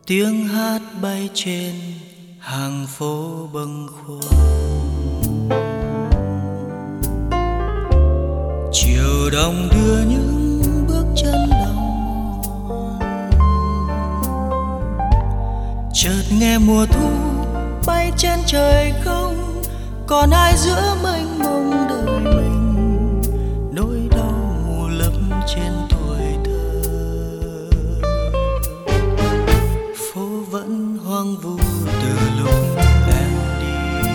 Tiếng hát bay trên hàng phố bâng khuâng, chiều đông đưa những bước chân đau mòn. Chợt nghe mùa thu bay trên trời không, còn ai giữa mênh mông đời mình, nỗi đau mù lấp trên tuổi thơ. Phố vẫn hoang vu từ lúc em đi,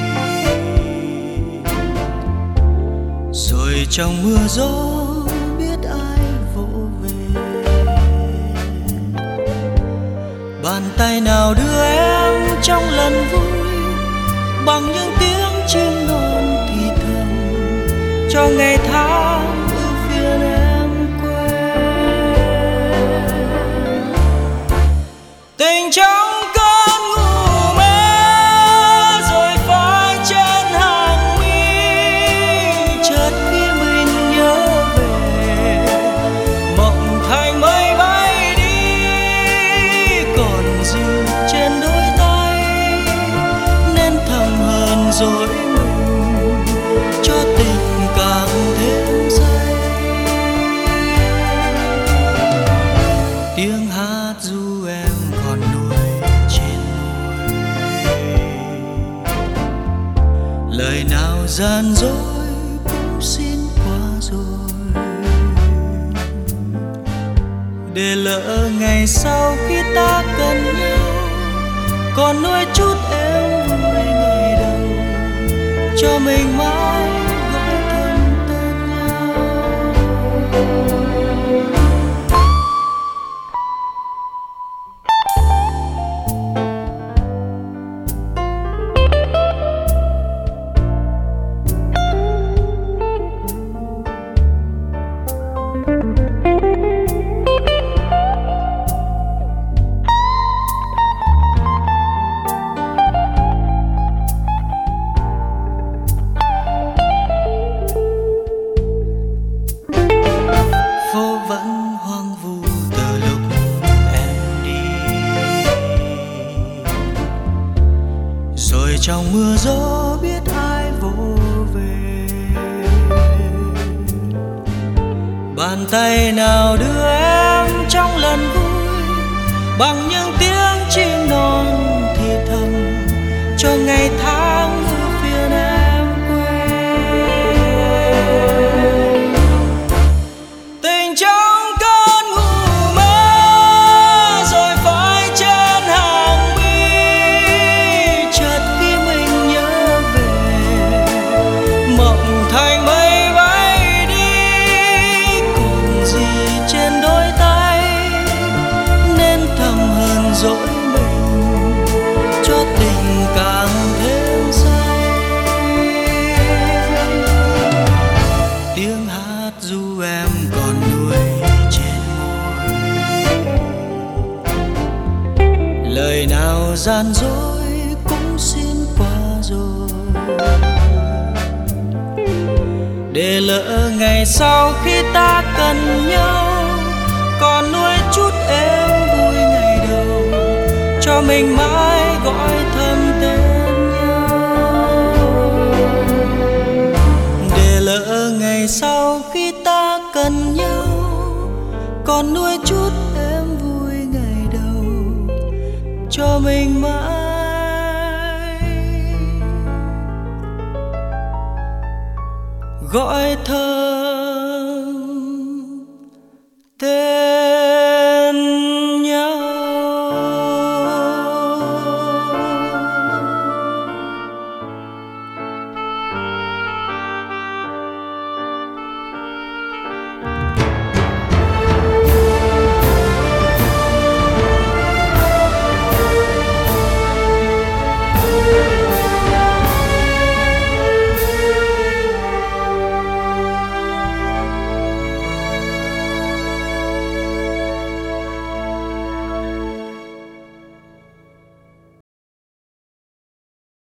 rồi trong mưa gió biết ai vỗ về. Bàn tay nào đưa em trong lần vui, bằng những tiếng chim non thì thầm, cho ngày tháng ưu phiền em quên. Tình trong cơn ngủ mê, rồi phai trên hàng mi. Chợt khi mình nhớ về, mộng thành mây bay đi, còn gì trên đôi tay, nên thầm hờn dỗi mình cho tình càng thêm say. Tiếng hát ru em còn nuôi trên môi, lời nào gian dối cũng xin qua rồi, để lỡ ngày sau khi ta cần nhau, còn nuôi chút em vui ngày đầu, cho mình mãi gọi thầm tên nhau. Phố vẫn hoang vu từ lúc em đi, rồi trong mưa gió biết ai vỗ về. Bàn tay nào đưa em trong lần vui, bằng những tiếng chim non thì thầm, cho ngày tháng ưu phiền em quên. Tình trong cơn ngủ mơ, rồi phai trên hàng mi. Chợt khi mình nhớ về, mộng thành mây bay đi, còn gì trên đôi tay, nên thầm hờn dỗi mình cho tình càng thêm say. Tiếng hát ru em còn nuôi trên môi, lời nào gian dối cũng xin qua rồi, để lỡ ngày sau khi ta cần nhau, còn nuôi chút em vui ngày đầu, cho mình mãi gọi thầm tên nhau. Để lỡ ngày sau khi ta cần nhau, còn nuôi chút em vui ngày đầu, cho mình mãi gọi thầm tên